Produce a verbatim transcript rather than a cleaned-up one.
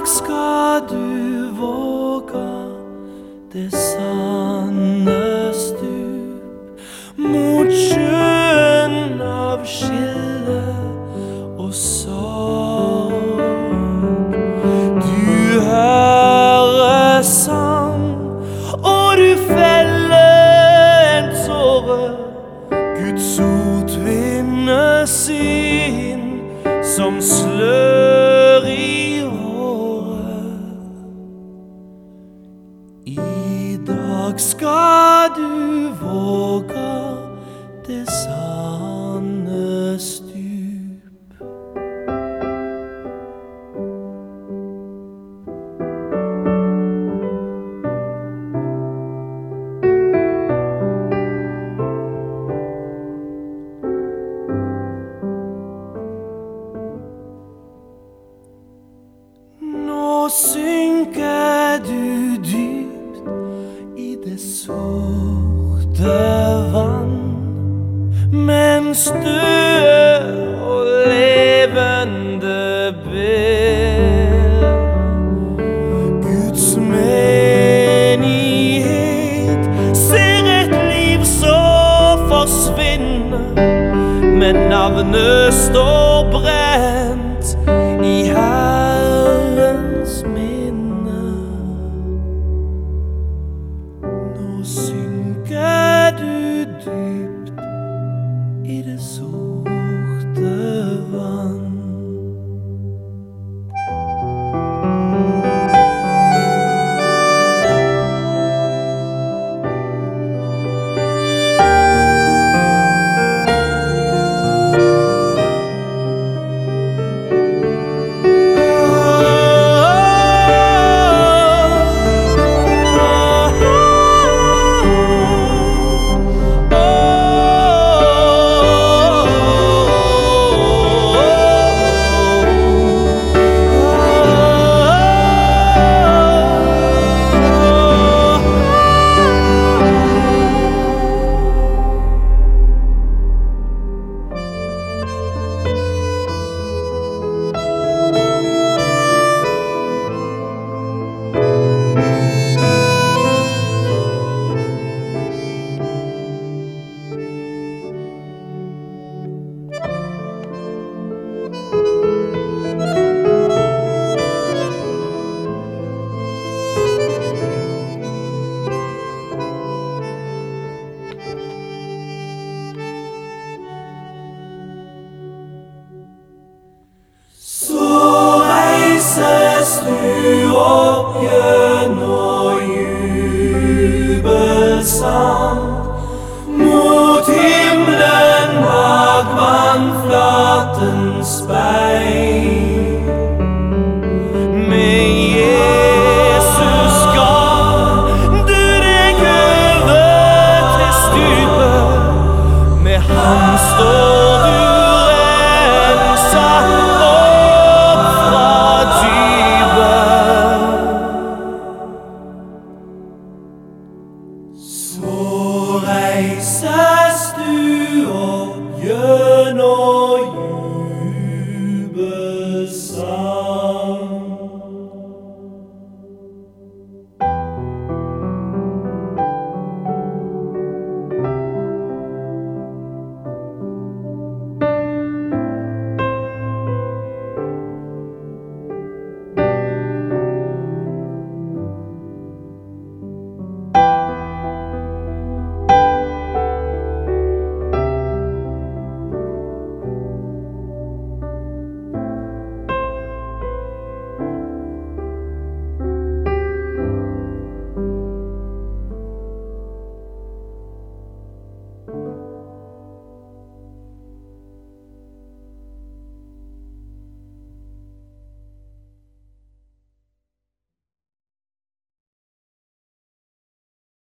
dag skal du våga det sanne stup mot sjøen av skille og sorg. Du hører sang, og du feller en tåre. Guds ord tvinnes inn som slør i håret. I dag skal du våga det sanne stup. Nå synker du dypt i det sorte vann, mens døde og levende ber. Guds menighet ser et liv så forsvinne, men navnet står brent i Herrens minne. Nå synker du dypt i det sorte vann. Du opp gjennom jubelsang mot himmelen bak vannflatens speil. Med Jesus gav du deg over til stupet, med ham står du renset opp fra dypet. Så reises du opp gjennom